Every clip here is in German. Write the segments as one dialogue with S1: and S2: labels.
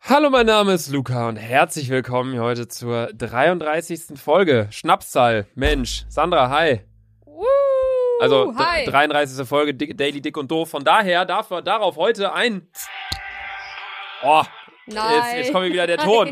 S1: Hallo, mein Name ist Luca und herzlich willkommen heute zur 33. Folge. Schnapszahl, Mensch, Sandra, hi. Also
S2: hi.
S1: 33. Folge Daily Dick und Doof. Von daher darf man darauf heute ein... Oh, jetzt kommt wieder der Ton.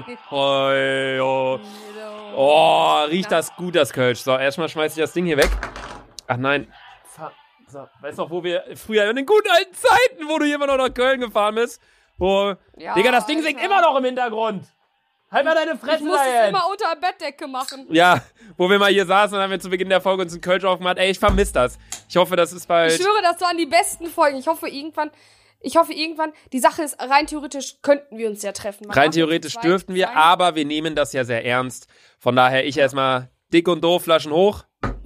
S1: Oh, riecht das gut, das Kölsch. So, erstmal schmeiß ich das Ding hier weg. Ach nein. So, weißt du noch, wo wir früher in den guten alten Zeiten, wo du hier immer noch nach Köln gefahren bist? Digga, das Ding singt immer noch im Hintergrund. Halt mal deine Fresse da jetzt.
S2: Ich muss es immer unter der Bettdecke machen.
S1: Ja, wo wir mal hier saßen und haben wir zu Beginn der Folge uns einen Kölsch aufgemacht. Ey, ich vermisse das. Ich hoffe, das ist bald...
S2: Ich schwöre, das waren die besten Folgen. Ich hoffe irgendwann, die Sache ist, rein theoretisch könnten wir uns ja treffen.
S1: Rein theoretisch dürften wir, aber wir nehmen das ja sehr ernst. Von daher, ich erstmal dick und doof, Flaschen hoch.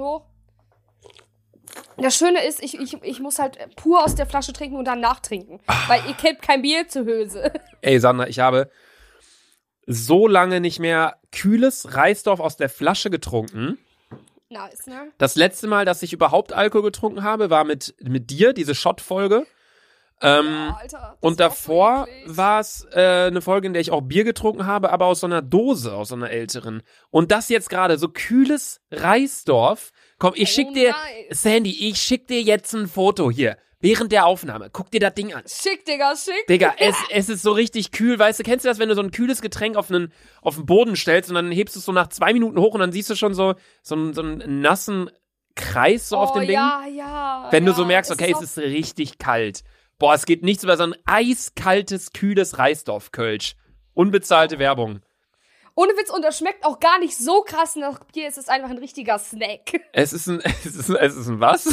S2: Das Schöne ist, ich muss halt pur aus der Flasche trinken und dann nachtrinken. Weil ihr kennt kein Bier zur Hülse.
S1: Ey, Sandra, ich habe so lange nicht mehr kühles Reisdorf aus der Flasche getrunken.
S2: Nice, ne?
S1: Das letzte Mal, dass ich überhaupt Alkohol getrunken habe, war mit dir, diese Shot-Folge.
S2: Alter,
S1: und davor war es eine Folge, in der ich auch Bier getrunken habe, aber aus so einer Dose, aus so einer älteren. Und das jetzt gerade, so kühles Reisdorf. Komm, Sandy, ich schick dir jetzt ein Foto hier. Während der Aufnahme. Guck dir das Ding an.
S2: Schick, Digga, schick.
S1: Digga, es ist so richtig kühl. Weißt du, kennst du das, wenn du so ein kühles Getränk auf den Boden stellst und dann hebst du es so nach 2 Minuten hoch und dann siehst du schon so einen nassen Kreis so auf dem Ding?
S2: Ja.
S1: Wenn du so merkst, okay, es ist richtig kalt. Boah, es geht nichts über so ein eiskaltes, kühles Reisdorf-Kölsch. Unbezahlte Werbung.
S2: Ohne Witz, und das schmeckt auch gar nicht so krass nach Bier. Es ist einfach ein richtiger Snack.
S1: Es ist ein was?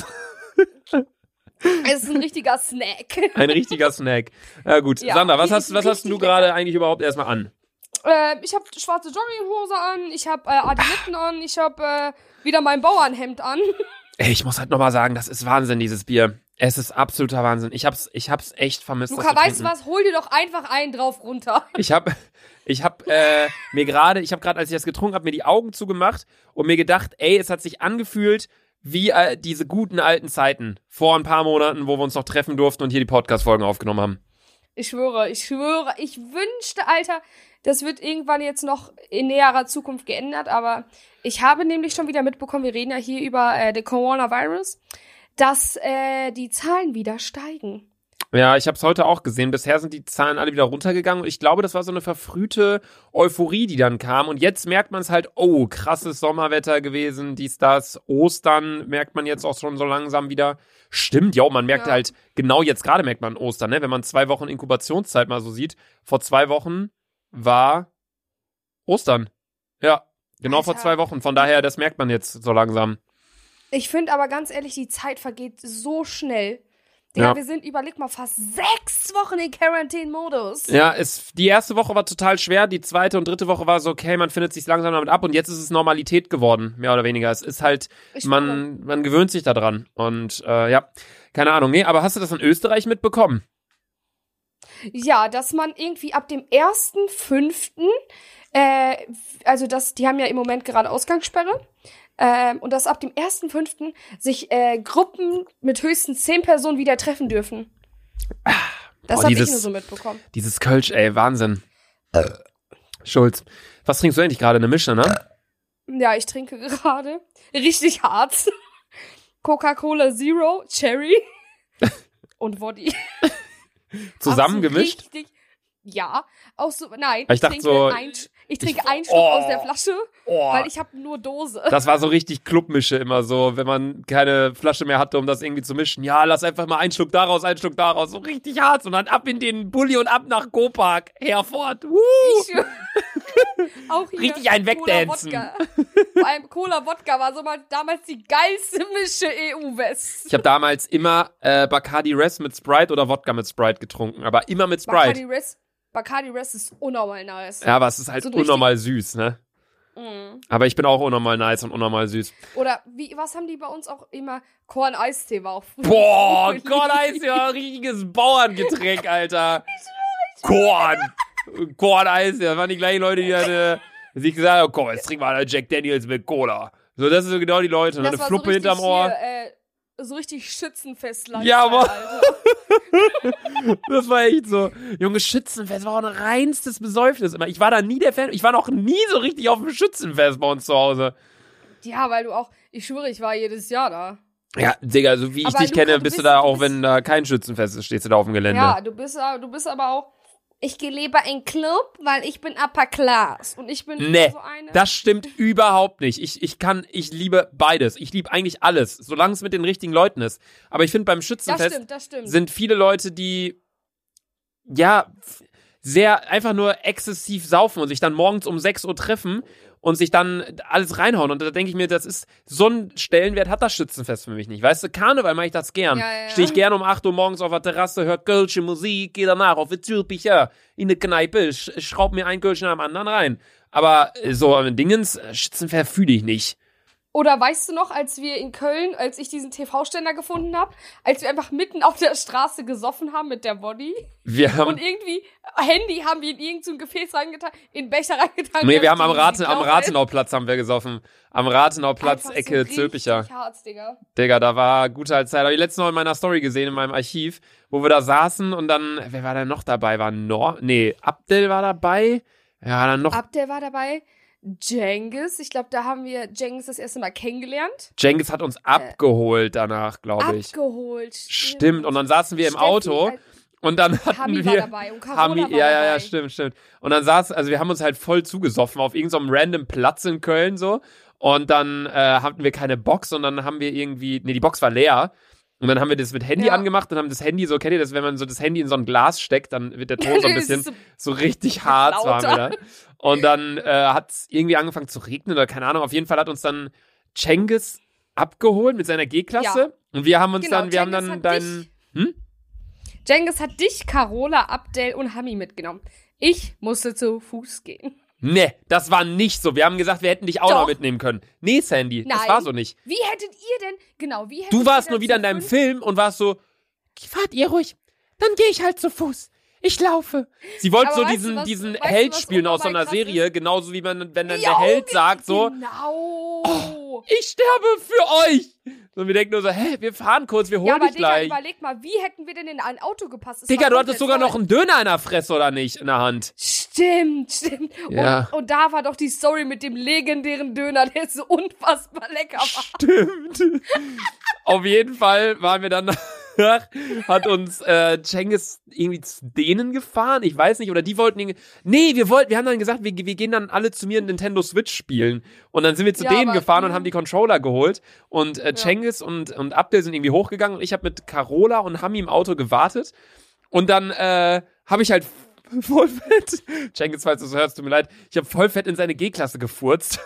S2: Es ist ein richtiger Snack.
S1: Ein richtiger Snack. Ja gut, ja, Sandra, was hast du gerade eigentlich überhaupt erstmal an?
S2: Ich habe schwarze Jogginghose an, ich habe Adiletten an, ich habe wieder mein Bauernhemd an.
S1: Ey, ich muss halt nochmal sagen, das ist Wahnsinn, dieses Bier. Es ist absoluter Wahnsinn. Ich hab's echt vermisst.
S2: Luca, weißt du was? Hol dir doch einfach einen drauf runter.
S1: Ich hab gerade, als ich das getrunken habe, mir die Augen zugemacht und mir gedacht, ey, es hat sich angefühlt wie diese guten alten Zeiten vor ein paar Monaten, wo wir uns noch treffen durften und hier die Podcast-Folgen aufgenommen haben.
S2: Ich schwöre, ich wünschte, Alter, das wird irgendwann jetzt noch in näherer Zukunft geändert, aber ich habe nämlich schon wieder mitbekommen, wir reden ja hier über den Coronavirus, dass die Zahlen wieder steigen.
S1: Ja, ich habe es heute auch gesehen. Bisher sind die Zahlen alle wieder runtergegangen und ich glaube, das war so eine verfrühte Euphorie, die dann kam. Und jetzt merkt man es halt, oh, krasses Sommerwetter gewesen, das. Ostern merkt man jetzt auch schon so langsam wieder. Stimmt, ja, man merkt halt, genau jetzt gerade merkt man Ostern, ne? Wenn man 2 Wochen Inkubationszeit mal so sieht. Vor 2 Wochen war Ostern. Ja, genau, Alter. Vor 2 Wochen. Von daher, das merkt man jetzt so langsam.
S2: Ich finde aber ganz ehrlich, die Zeit vergeht so schnell. Ja, wir sind, überleg mal, fast 6 Wochen in Quarantäne-Modus.
S1: Ja, die erste Woche war total schwer, die zweite und dritte Woche war so, okay, man findet sich langsam damit ab und jetzt ist es Normalität geworden, mehr oder weniger. Es ist halt, man gewöhnt sich da dran und ja, keine Ahnung. Nee, aber hast du das in Österreich mitbekommen?
S2: Ja, dass man irgendwie ab dem 1.5., die haben ja im Moment gerade Ausgangssperre, und dass ab dem 1.5. sich Gruppen mit höchstens 10 Personen wieder treffen dürfen. Das habe ich nur so mitbekommen.
S1: Dieses Kölsch, ey, Wahnsinn. Schulz, was trinkst du eigentlich gerade? Eine Mische, ne?
S2: Ja, ich trinke gerade richtig hart. Coca-Cola Zero, Cherry und Woddy.
S1: Zusammengemischt?
S2: Richtig, ja. Auch so, nein,
S1: ich trinke
S2: einen Schluck aus der Flasche, weil ich habe nur Dose.
S1: Das war so richtig Clubmische immer so, wenn man keine Flasche mehr hatte, um das irgendwie zu mischen. Ja, lass einfach mal einen Schluck daraus, so richtig hart und dann ab in den Bulli und ab nach Copark, herfort.
S2: Auch hier
S1: richtig ein Wegdancen.
S2: Vor allem Cola-Wodka war so mal damals die geilste Mische EU-West.
S1: Ich habe damals immer Bacardi Res mit Sprite oder Wodka mit Sprite getrunken, aber immer mit Sprite.
S2: Bacardi Res ist unnormal nice.
S1: Ja, aber es ist halt so unnormal süß, ne?
S2: Mm.
S1: Aber ich bin auch unnormal nice und unnormal süß.
S2: Oder was haben die bei uns auch immer? Korn-Eistee war auch früher.
S1: Boah, Korn-Eistee war ein richtiges Bauerngetränk, Alter. Korn-Eistee, das waren die gleichen Leute, die dann sich gesagt haben, komm, jetzt trinken wir Jack Daniels mit Cola. So, das sind so genau die Leute. Und eine Fluppe hinterm Ohr.
S2: so richtig Schützenfest
S1: Ja, aber
S2: Alter.
S1: das war echt so. Junge, Schützenfest war auch ein reinstes Besäufnis immer. Ich war da nie der Fan. Ich war noch nie so richtig auf dem Schützenfest bei uns zu Hause.
S2: Ja, weil du auch, ich schwöre, ich war jedes Jahr da.
S1: Ja, Digga, so wie ich
S2: Aber
S1: dich
S2: Luca,
S1: kenne,
S2: du
S1: bist du
S2: bist-
S1: da
S2: du
S1: auch,
S2: bist-
S1: wenn da kein Schützenfest ist, stehst du da auf dem Gelände.
S2: Ja, du bist aber auch, ich gehe lieber in Club, weil ich bin Upper Class. Und ich bin
S1: Nee,
S2: so eine.
S1: das stimmt überhaupt nicht. Ich liebe beides. Ich liebe eigentlich alles, solange es mit den richtigen Leuten ist. Aber ich finde, beim Schützenfest
S2: Das stimmt.
S1: sind viele Leute, die, ja, sehr einfach nur exzessiv saufen und sich dann morgens um 6 Uhr treffen und sich dann alles reinhauen. Und da denke ich mir, das ist, so einen Stellenwert hat das Schützenfest für mich nicht. Weißt du, Karneval mache ich das gern.
S2: Ja.
S1: Stehe ich gern um 8 Uhr morgens auf der Terrasse, hört kölsche Musik, gehe danach auf die Türpicher in eine Kneipe, schraub mir ein Kölsch nach dem anderen rein. Aber so Dingens, Schützenfest fühle ich nicht.
S2: Oder weißt du noch, als wir in Köln, als ich diesen TV-Ständer gefunden habe, als wir einfach mitten auf der Straße gesoffen haben mit der Body
S1: Wir haben,
S2: und irgendwie Handy haben wir in irgend so ein Gefäß reingetan, in den Becher reingetan.
S1: nee, wir haben am
S2: Raten
S1: Rathenauplatz haben wir gesoffen. Am Rathenauplatz, Ecke Zülpicher. Digga, da war gute alte Zeit. Habe ich letztens noch in meiner Story gesehen, in meinem Archiv, wo wir da saßen und dann, wer war da noch dabei? Abdel war dabei. Ja, dann noch.
S2: Abdel war dabei. Cengiz, ich glaube, da haben wir Cengiz das erste Mal kennengelernt.
S1: Cengiz hat uns abgeholt danach, glaube ich.
S2: Abgeholt.
S1: Stimmt, und dann saßen wir im Auto und dann hatten
S2: Hami
S1: wir.
S2: war dabei und Carola war dabei.
S1: Ja, stimmt. Und dann also wir haben uns halt voll zugesoffen auf irgendeinem random Platz in Köln so. Und dann hatten wir keine Box und dann haben wir irgendwie, die Box war leer. Und dann haben wir das mit Handy angemacht und haben das Handy so, kennt ihr das, wenn man so das Handy in so ein Glas steckt, dann wird der Ton so ein bisschen so richtig hart, so haben wir da. Und dann hat es irgendwie angefangen zu regnen oder keine Ahnung. Auf jeden Fall hat uns dann Cengiz abgeholt mit seiner G-Klasse.
S2: Ja.
S1: Und wir haben uns
S2: Genau,
S1: wir haben
S2: Cengiz
S1: dann
S2: hat
S1: deinen.
S2: Cengiz hat dich, Carola, Abdel und Hami mitgenommen. Ich musste zu Fuß gehen.
S1: Nee, das war nicht so. Wir haben gesagt, wir hätten dich auch
S2: Doch.
S1: noch mitnehmen können. Nee, Sandy, das
S2: Nein.
S1: war so nicht.
S2: Wie hättet ihr denn, genau, wie hättet
S1: Du warst
S2: ihr
S1: nur
S2: denn
S1: wieder
S2: zu
S1: in deinem
S2: fünf-
S1: Film und warst so, fahrt ihr ruhig, dann gehe ich halt zu Fuß. Ich laufe. Sie wollte
S2: Aber
S1: so
S2: weißt du, was-
S1: diesen
S2: weißt du,
S1: Held
S2: was
S1: spielen aus so einer
S2: unnormal krass
S1: Serie, genauso wie wenn dann
S2: Ja,
S1: der Held sagt so,
S2: Genau.
S1: ich sterbe für euch. Und wir denken nur so, wir fahren kurz, wir
S2: Ja,
S1: holen
S2: aber
S1: dich
S2: Digga,
S1: gleich.
S2: überleg mal, wie hätten wir denn in ein Auto gepasst? Es
S1: Digga,
S2: war
S1: du hattest
S2: komplett
S1: sogar noch
S2: voll.
S1: einen Döner in der Fresse, oder nicht, in der Hand.
S2: Stimmt.
S1: Ja.
S2: Und da war doch die Story mit dem legendären Döner, der so unfassbar lecker war.
S1: Stimmt. Auf jeden Fall waren wir dann hat uns Cengiz irgendwie zu denen gefahren, ich weiß nicht, oder die wollten irgendwie, wir haben dann gesagt, wir gehen dann alle zu mir in Nintendo Switch spielen und dann sind wir zu
S2: Ja,
S1: denen
S2: aber-
S1: gefahren und haben die Controller geholt und Cengiz und Abdel sind irgendwie hochgegangen und ich habe mit Carola und Hami im Auto gewartet und dann habe ich halt voll fett, Cengiz, falls du es hörst, tut mir leid, ich habe voll fett in seine G-Klasse gefurzt.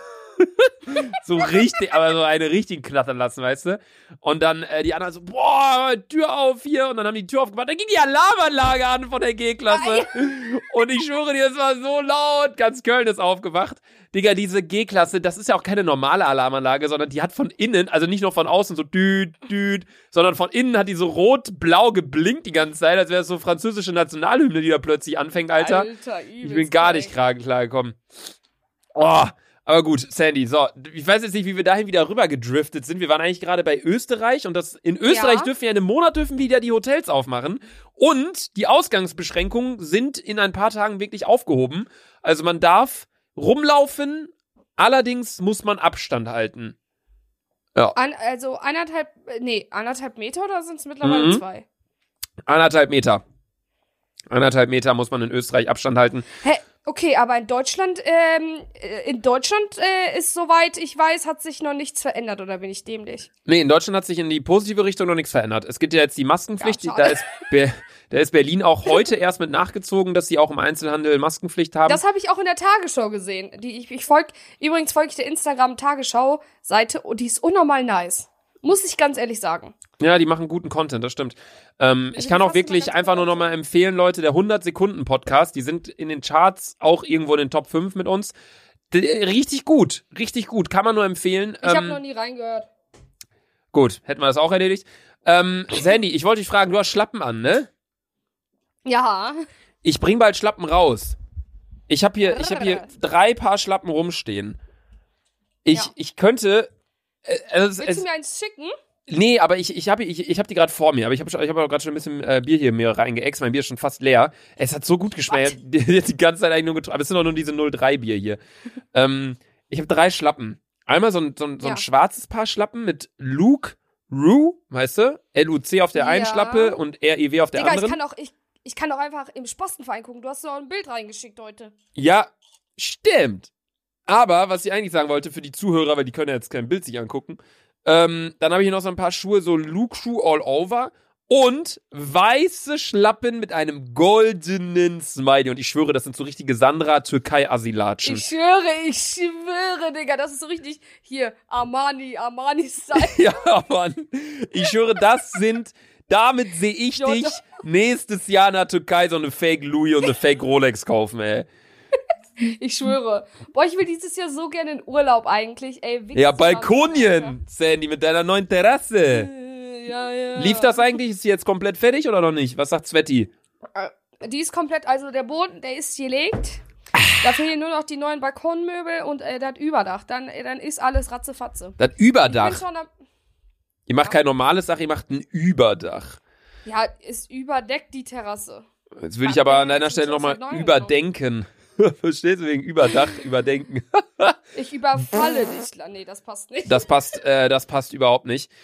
S1: So richtig, aber so eine richtig knattern lassen, weißt du? Und dann die anderen so, boah, Tür auf hier. Und dann haben die Tür aufgemacht. Dann ging die Alarmanlage an von der G-Klasse. Und ich schwöre dir, es war so laut. Ganz Köln ist aufgewacht. Digga, diese G-Klasse, das ist ja auch keine normale Alarmanlage, sondern die hat von innen, also nicht nur von außen so düt, sondern von innen hat die so rot-blau geblinkt die ganze Zeit, als wäre es so französische Nationalhymne, die da plötzlich anfängt, Alter. Ich bin gar nicht klargekommen. Oh, aber gut, Sandy, so, ich weiß jetzt nicht, wie wir dahin wieder rüber gedriftet sind. Wir waren eigentlich gerade bei Österreich und in Österreich dürfen wir in einem Monat wieder die Hotels aufmachen und die Ausgangsbeschränkungen sind in ein paar Tagen wirklich aufgehoben. Also man darf rumlaufen, allerdings muss man Abstand halten. Ja.
S2: Also 1,5 Meter oder sind es mittlerweile 2?
S1: 1,5 Meter. 1,5 Meter muss man in Österreich Abstand halten.
S2: Hä? Okay, aber in Deutschland ist, soweit ich weiß, hat sich noch nichts verändert, oder bin ich dämlich?
S1: Nee, in Deutschland hat sich in die positive Richtung noch nichts verändert. Es gibt ja jetzt die Maskenpflicht,
S2: Ja,
S1: da ist Berlin auch heute erst mit nachgezogen, dass sie auch im Einzelhandel Maskenpflicht haben.
S2: Das habe ich auch in der Tagesschau gesehen. Übrigens folge ich der Instagram-Tagesschau-Seite und die ist unnormal nice. Muss ich ganz ehrlich sagen.
S1: Ja, die machen guten Content, das stimmt. Ich kann
S2: die
S1: auch
S2: fassen
S1: wirklich
S2: mal ganz
S1: einfach
S2: gut
S1: nur noch mal empfehlen, Leute, der 100-Sekunden-Podcast, die sind in den Charts auch irgendwo in den Top 5 mit uns. Richtig gut, kann man nur empfehlen.
S2: Ich habe noch nie reingehört.
S1: Gut, hätten wir das auch erledigt. Sandy, ich wollte dich fragen, du hast Schlappen an, ne?
S2: Ja.
S1: Ich bring bald Schlappen raus. Ich hab hier 3 Paar Schlappen rumstehen. Ich könnte...
S2: Willst du mir eins schicken?
S1: Nee, aber ich hab die gerade vor mir, aber ich hab auch gerade schon ein bisschen Bier hier mir reingeext. Mein Bier ist schon fast leer. Es hat so gut geschmeckt. Jetzt die ganze Zeit eigentlich nur getrunken. Aber es sind doch nur diese 03 Bier hier. Ich habe 3 Schlappen. Einmal so ein schwarzes Paar Schlappen mit Luke Rue, weißt du? LUC auf der einen Schlappe und REW auf der anderen.
S2: Ich kann doch einfach im Spostenverein gucken. Du hast doch ein Bild reingeschickt heute.
S1: Ja, stimmt. Aber, was ich eigentlich sagen wollte für die Zuhörer, weil die können ja jetzt kein Bild sich angucken, dann habe ich hier noch so ein paar Schuhe, so Luke Schuh all over und weiße Schlappen mit einem goldenen Smiley. Und ich schwöre, das sind so richtige Sandra-Türkei-Asilatschen.
S2: Ich schwöre, Digga, das ist so richtig, hier, Armani-Style.
S1: Ja, Mann. Ich schwöre, damit sehe ich dich nächstes Jahr in der Türkei so eine Fake Louis und eine Fake Rolex kaufen, ey.
S2: Ich schwöre. Boah, ich will dieses Jahr so gerne in Urlaub eigentlich, ey.
S1: Ja, Balkonien, Sandy, mit deiner neuen Terrasse.
S2: Ja.
S1: Lief das eigentlich? Ist die jetzt komplett fertig oder noch nicht? Was sagt Sveti?
S2: Die ist komplett, also der Boden, der ist gelegt. Da fehlen nur noch die neuen Balkonmöbel und das Überdach. Dann ist alles ratzefatze.
S1: Das Überdach? Ihr macht kein normales Dach, ihr macht ein Überdach.
S2: Ja, es überdeckt die Terrasse.
S1: Jetzt würde ich aber an deiner Stelle nochmal überdenken. Verstehst du? Wegen Überdach, überdenken.
S2: Ich überfalle dich. Nee, das passt nicht.
S1: Das passt überhaupt nicht.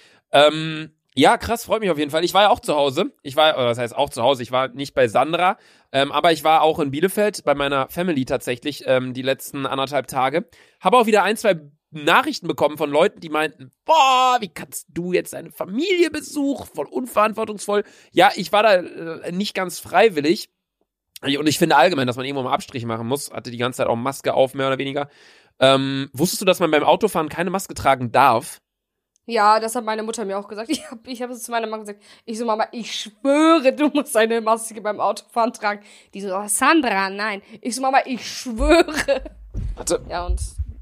S1: Ja, krass, freut mich auf jeden Fall. Ich war ja auch zu Hause. Was heißt auch zu Hause? Ich war nicht bei Sandra, aber ich war auch in Bielefeld bei meiner Family tatsächlich die letzten 1,5 Tage. Habe auch wieder 1, 2 Nachrichten bekommen von Leuten, die meinten, boah, wie kannst du jetzt deine Familie besuchen? Voll unverantwortungsvoll. Ja, ich war da nicht ganz freiwillig. Und ich finde allgemein, dass man irgendwo mal Abstriche machen muss. Hatte die ganze Zeit auch Maske auf, mehr oder weniger. Wusstest du, dass man beim Autofahren keine Maske tragen darf?
S2: Ja, das hat meine Mutter mir auch gesagt. Ich habe es zu meiner Mama gesagt. Ich so, Mama, ich schwöre, du musst eine Maske beim Autofahren tragen. Die so, Sandra, nein. Ich so, Mama, ich schwöre.
S1: Warte.
S2: Ja, und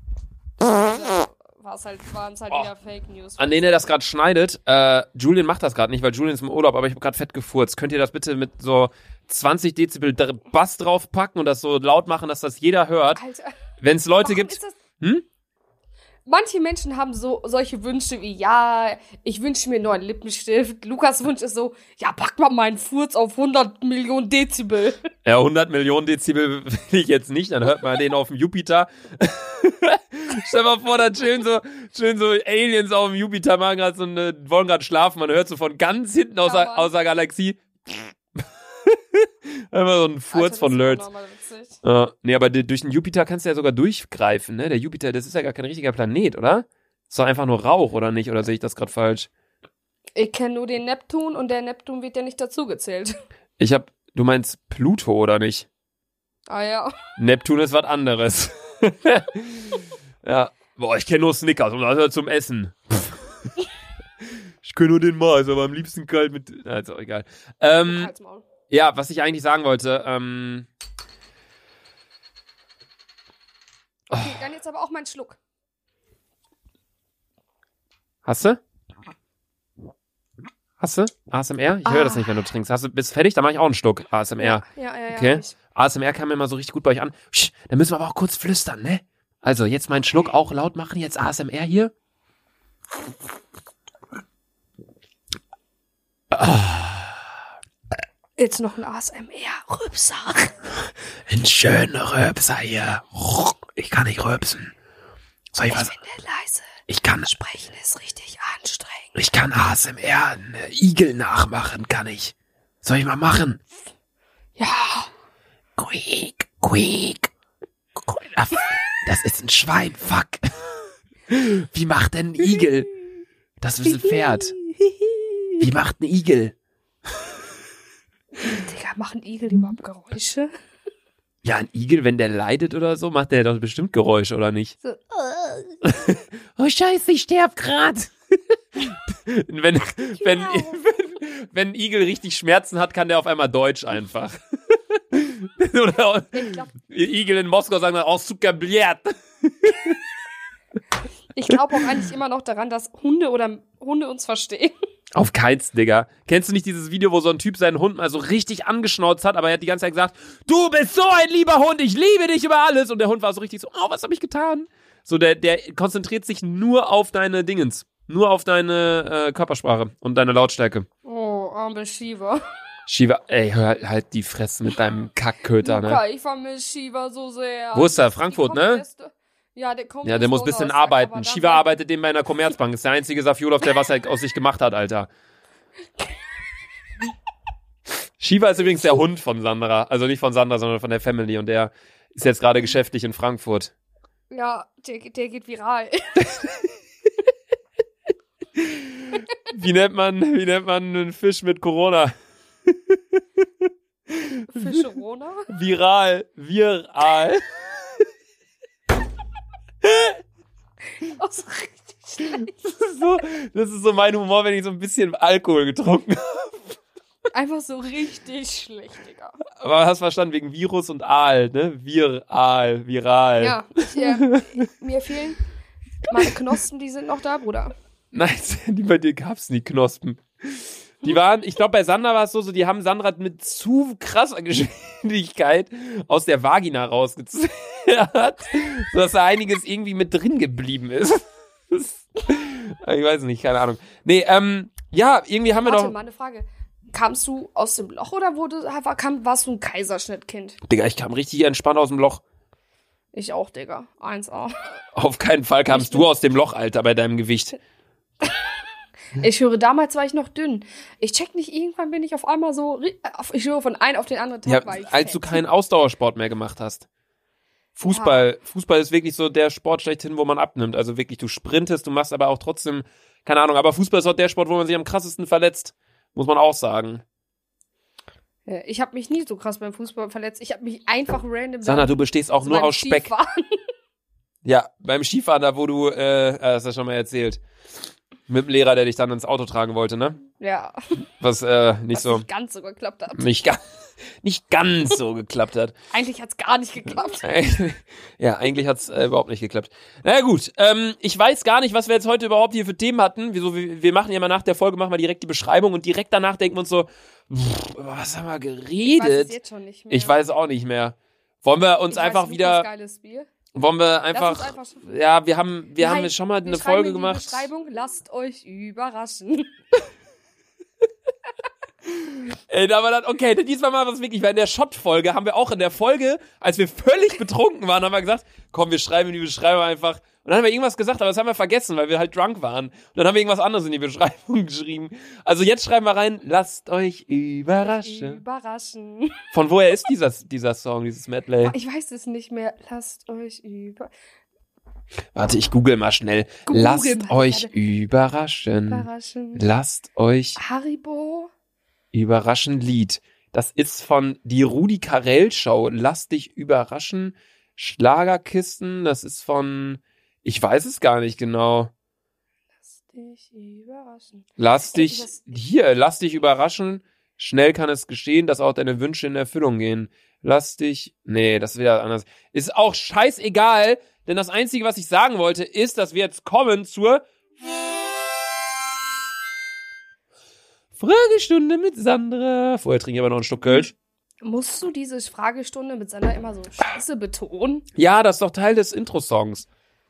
S2: waren es halt wieder Fake News.
S1: An denen er das gerade schneidet, Julian macht das gerade nicht, weil Julian ist im Urlaub, aber ich habe gerade fett gefurzt. Könnt ihr das bitte mit so 20 Dezibel Bass draufpacken und das so laut machen, dass das jeder hört?
S2: Alter.
S1: Wenn es Leute gibt...
S2: Manche Menschen haben solche Wünsche wie, ja, ich wünsche mir einen neuen Lippenstift. Lukas Wunsch ist so, ja, pack mal meinen Furz auf 100 Millionen Dezibel.
S1: Ja, 100 Millionen Dezibel will ich jetzt nicht, dann hört man den auf dem Jupiter. Stell mal vor, da schön so Aliens auf dem Jupiter machen gerade wollen gerade schlafen, man hört so von ganz hinten aus der Galaxie. Einfach so ein Furz von Nerds. Nee, aber durch den Jupiter kannst du ja sogar durchgreifen, ne? Der Jupiter, das ist ja gar kein richtiger Planet, oder? Ist doch einfach nur Rauch, oder nicht? Oder sehe ich das gerade falsch?
S2: Ich kenne nur den Neptun und der Neptun wird ja nicht dazugezählt.
S1: Du meinst Pluto, oder nicht?
S2: Ah ja.
S1: Neptun ist was anderes. Ja. Boah, ich kenne nur Snickers und das zum Essen. Ich kenne nur den Mars, aber am liebsten kalt mit... Na, ist auch egal. Ja, was ich eigentlich sagen wollte,
S2: Okay, dann jetzt aber auch mein Schluck.
S1: Hast du? ASMR? Ich höre das nicht, wenn du trinkst. Bist du fertig? Dann mache ich auch einen Schluck ASMR.
S2: Ja.
S1: Okay. ASMR kam immer so richtig gut bei euch an. Da müssen wir aber auch kurz flüstern, ne? Also, jetzt meinen Schluck auch laut machen. Jetzt ASMR hier.
S2: Jetzt noch ein ASMR-Rübser.
S1: Ein schöner Rübser hier. Ich kann nicht rülpsen. Soll ich was?
S2: Ich bin leise.
S1: Ich kann...
S2: Sprechen ist richtig anstrengend.
S1: Ich kann ASMR, einen Igel nachmachen, kann ich. Soll ich mal machen?
S2: Ja.
S1: Quiek. Das ist ein Schwein, fuck. Wie macht denn ein Igel? Das ist ein Pferd. Wie macht ein Igel?
S2: Digga, machen Igel überhaupt Geräusche?
S1: Ja, ein Igel, wenn der leidet oder so, macht der doch bestimmt Geräusche, oder nicht? So. Oh Scheiße, ich sterb grad. Wenn ein Igel richtig Schmerzen hat, kann der auf einmal Deutsch einfach. Oder Igel in Moskau sagen dann auch Zucker bliat.
S2: Ich glaube auch eigentlich immer noch daran, dass Hunde uns verstehen.
S1: Auf keins, Digga. Kennst du nicht dieses Video, wo so ein Typ seinen Hund mal so richtig angeschnauzt hat, aber er hat die ganze Zeit gesagt, du bist so ein lieber Hund, ich liebe dich über alles. Und der Hund war so richtig so, oh, was hab ich getan? So, der konzentriert sich nur auf deine Dingens. Nur auf deine Körpersprache und deine Lautstärke.
S2: Oh, arme Shiva.
S1: Shiva, ey, hör halt die Fresse mit deinem Kackköter, ne?
S2: Luca, ich vermisse Shiva so sehr.
S1: Wo ist er? Frankfurt, ne?
S2: Ja, der kommt
S1: Ja, der muss ein bisschen arbeiten. Shiva arbeitet dem bei einer Commerzbank. Ist der einzige Safiolov, der was er aus sich gemacht hat, Alter. Shiva ist übrigens der Hund von Sandra. Also nicht von Sandra, sondern von der Family. Und der ist jetzt gerade geschäftlich in Frankfurt.
S2: Ja, der geht viral.
S1: Wie nennt man einen Fisch mit Corona?
S2: Fischerona?
S1: Viral.
S2: Oh, so richtig schlecht.
S1: Das ist so mein Humor, wenn ich so ein bisschen Alkohol getrunken habe.
S2: Einfach so richtig schlecht, Digga.
S1: Aber hast verstanden, wegen Virus und Aal, ne? Viral.
S2: Ja, mir fehlen meine Knospen, die sind noch da, Bruder.
S1: Nein, bei dir gab's nie Knospen. Die waren, ich glaube, bei Sandra war es so, die haben Sandra mit zu krasser Geschwindigkeit aus der Vagina rausgezerrt, sodass da einiges irgendwie mit drin geblieben ist. Ich weiß nicht, keine Ahnung. Nee, ja, irgendwie haben wir
S2: Warte,
S1: doch...
S2: mal eine Frage. Kamst du aus dem Loch oder warst du ein Kaiserschnittkind?
S1: Digga, ich kam richtig entspannt aus dem Loch.
S2: Ich auch, Digga. 1A.
S1: Auf keinen Fall kamst du aus dem Loch, Alter, bei deinem Gewicht.
S2: Ich höre, damals war ich noch dünn. Ich check nicht, irgendwann bin ich auf einmal so, ich höre von einem auf den anderen Tag,
S1: Ja,
S2: war ich
S1: als
S2: fett.
S1: du keinen Ausdauersport mehr gemacht hast. Fußball ist wirklich so der Sport schlechthin, wo man abnimmt. Also wirklich, du sprintest, du machst aber auch trotzdem, keine Ahnung, aber Fußball ist auch der Sport, wo man sich am krassesten verletzt. Muss man auch sagen.
S2: Ich habe mich nie so krass beim Fußball verletzt. Ich habe mich einfach random...
S1: Sandra, du bestehst auch nur aus Speck.
S2: Skifahren.
S1: Ja, beim Skifahren, da wo du, das hast du schon mal erzählt. Mit dem Lehrer, der dich dann ins Auto tragen wollte, ne?
S2: Ja.
S1: Was
S2: Nicht ganz so geklappt hat.
S1: Nicht ganz so geklappt hat.
S2: Eigentlich hat's gar nicht geklappt.
S1: Ja, eigentlich hat's überhaupt nicht geklappt. Naja gut, ich weiß gar nicht, was wir jetzt heute überhaupt hier für Themen hatten. Wir machen ja mal nach der Folge, machen wir direkt die Beschreibung und direkt danach denken wir uns so, was haben wir geredet?
S2: Ich weiß es jetzt schon nicht mehr.
S1: Ich weiß auch nicht mehr. Wollen wir uns einfach wieder...
S2: Geiles Bier.
S1: Wollen wir einfach ja, wir haben jetzt schon mal eine Folge gemacht.
S2: Beschreibung, lasst euch überraschen.
S1: Ey, aber dann, okay, diesmal mal was wirklich, weil in der Shot-Folge haben wir auch in der Folge, als wir völlig betrunken waren, haben wir gesagt, komm, wir schreiben die Beschreibung einfach. Und dann haben wir irgendwas gesagt, aber das haben wir vergessen, weil wir halt drunk waren. Und dann haben wir irgendwas anderes in die Beschreibung geschrieben. Also jetzt schreiben wir rein, lasst euch überraschen. Von woher ist dieser Song, dieses Medley?
S2: Ich weiß es nicht mehr. Lasst euch
S1: Warte, ich google mal schnell. Lasst euch überraschen. Lasst euch
S2: Haribo
S1: überraschen Lied. Das ist von die Rudi Carrell Show. Lass dich überraschen. Schlagerkisten. Das ist von, ich weiß es gar nicht genau.
S2: Lass dich überraschen.
S1: Lass dich überraschen. Schnell kann es geschehen, dass auch deine Wünsche in Erfüllung gehen. Nee, das ist wieder anders. Ist auch scheißegal, denn das Einzige, was ich sagen wollte, ist, dass wir jetzt kommen zur Fragestunde mit Sandra. Vorher trinke ich aber noch einen Schluck Kölsch.
S2: Musst du diese Fragestunde mit Sandra immer so scheiße betonen?
S1: Ja, das ist doch Teil des Intro-Songs.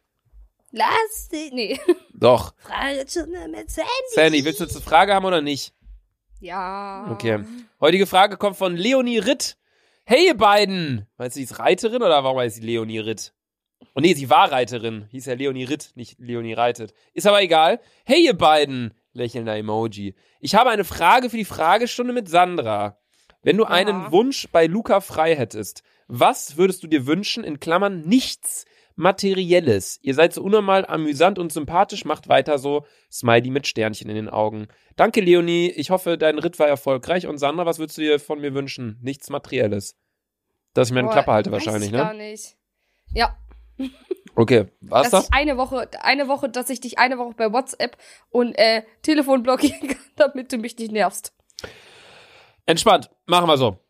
S2: Nee.
S1: Doch.
S2: Fragestunde mit Sandy.
S1: Sandy, willst du jetzt eine Frage haben oder nicht?
S2: Ja.
S1: Okay. Heutige Frage kommt von Leonie Ritt. Hey, ihr beiden! Meinst du, sie ist Reiterin oder warum heißt sie Leonie Ritt? Oh nee, sie war Reiterin. Hieß ja Leonie Ritt, nicht Leonie reitet. Ist aber egal. Hey, ihr beiden! Lächelnder Emoji. Ich habe eine Frage für die Fragestunde mit Sandra. Wenn du einen Wunsch bei Luca frei hättest, was würdest du dir wünschen, in Klammern nichts Materielles? Ihr seid so unnormal amüsant und sympathisch, macht weiter so. Smiley mit Sternchen in den Augen. Danke, Leonie. Ich hoffe, dein Ritt war erfolgreich. Und Sandra, was würdest du dir von mir wünschen? Nichts Materielles. Dass ich mir eine Klappe halte wahrscheinlich, ne?
S2: Gar nicht. Ja.
S1: Okay, was das?
S2: Dass ich dich eine Woche bei WhatsApp und Telefon blockieren kann, damit du mich nicht nervst.
S1: Entspannt, machen wir so.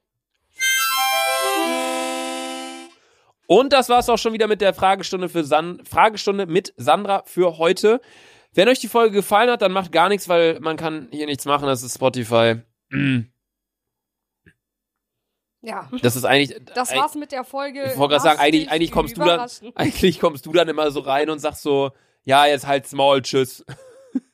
S1: Und das war's auch schon wieder mit der Fragestunde mit Sandra für heute. Wenn euch die Folge gefallen hat, dann macht gar nichts, weil man kann hier nichts machen, das ist Spotify.
S2: Ja.
S1: Das ist eigentlich.
S2: Das war's mit der Folge.
S1: Ich wollte gerade sagen, eigentlich kommst du dann immer so rein und sagst so, ja, jetzt halt's Maul, tschüss.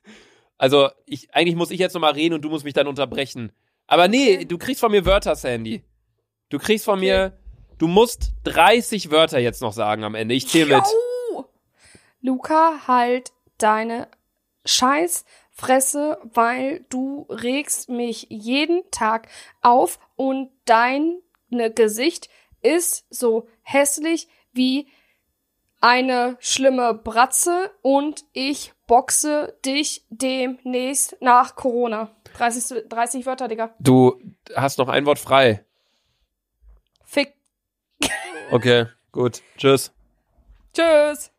S1: Also, eigentlich muss ich jetzt nochmal reden und du musst mich dann unterbrechen. Aber nee,
S2: Okay.
S1: du kriegst von mir Wörter, Sandy. Du kriegst von mir, du musst 30 Wörter jetzt noch sagen am Ende. Ich zähle mit.
S2: Yo! Luca, halt deine Scheißfresse, weil du regst mich jeden Tag auf und dein Gesicht ist so hässlich wie eine schlimme Bratze und ich boxe dich demnächst nach Corona. 30 Wörter, Digga.
S1: Du hast noch ein Wort frei.
S2: Fick.
S1: Okay, gut. Tschüss.
S2: Tschüss.